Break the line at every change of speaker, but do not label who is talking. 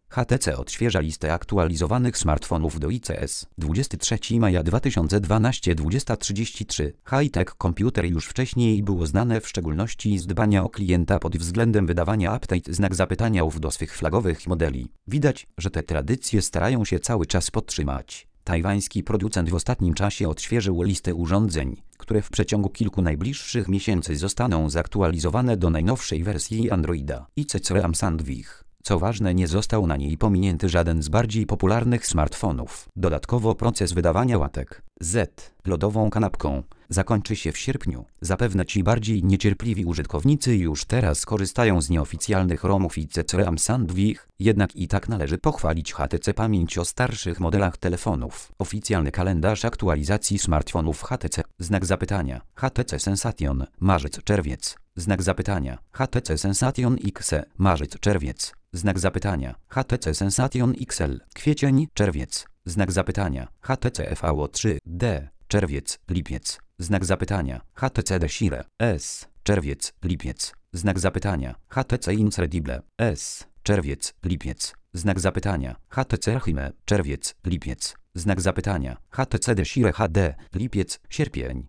HTC odświeża listę aktualizowanych smartfonów do ICS. 23 maja 2012 20:33. High-tech komputer już wcześniej było znane w szczególności z dbania o klienta pod względem wydawania update znak zapytania do swych flagowych modeli. Widać, że te tradycje starają się cały czas podtrzymać. Tajwański producent w ostatnim czasie odświeżył listę urządzeń, które w przeciągu kilku najbliższych miesięcy zostaną zaktualizowane do najnowszej wersji Androida ICC Sandwich. Co ważne, nie został na niej pominięty żaden z bardziej popularnych smartfonów. Dodatkowo proces wydawania łatek Z lodową kanapką zakończy się w sierpniu. Zapewne ci bardziej niecierpliwi użytkownicy już teraz korzystają z nieoficjalnych ROMów ICC Sandwich, jednak i tak należy pochwalić HTC pamięć o starszych modelach telefonów. Oficjalny kalendarz aktualizacji smartfonów HTC. Znak zapytania. HTC Sensation. Marzec-czerwiec. Znak zapytania. HTC Sensation XE. Marzec-czerwiec. Znak zapytania. HTC Sensation XL. Kwiecień-czerwiec. Znak zapytania. HTC VO 3D. Czerwiec-lipiec. Znak zapytania. HTC Desire S. Czerwiec-lipiec. Znak zapytania. HTC Incredible S. Czerwiec-lipiec. Znak zapytania. HTC Rahime. Czerwiec-lipiec. Znak zapytania. HTC Desire HD. Lipiec-sierpień.